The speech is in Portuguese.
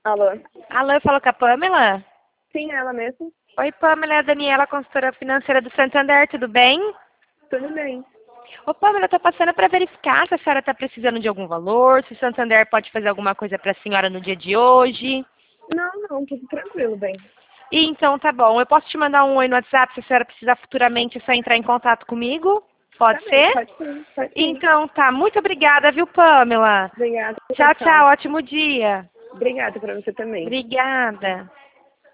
Alô? Alô, eu falo com a Pamela? Sim, ela mesmo? Oi, Pamela, é a Daniela, consultora financeira do Santander, tudo bem? Tudo bem. Ô, Pamela, eu tô passando para verificar se a senhora está precisando de algum valor, se o Santander pode fazer alguma coisa para a senhora no dia de hoje. Não, tudo tranquilo, bem. Então, tá bom. Eu posso te mandar um oi no WhatsApp se a senhora precisar futuramente, é só entrar em contato comigo? Tá Pode bem, ser? pode sim, pode sim. Então, tá. Muito obrigada, viu, Pamela? Obrigada, tchau, Tchau, tchau. tchau. Ótimo dia. Obrigada pra você também. Obrigada.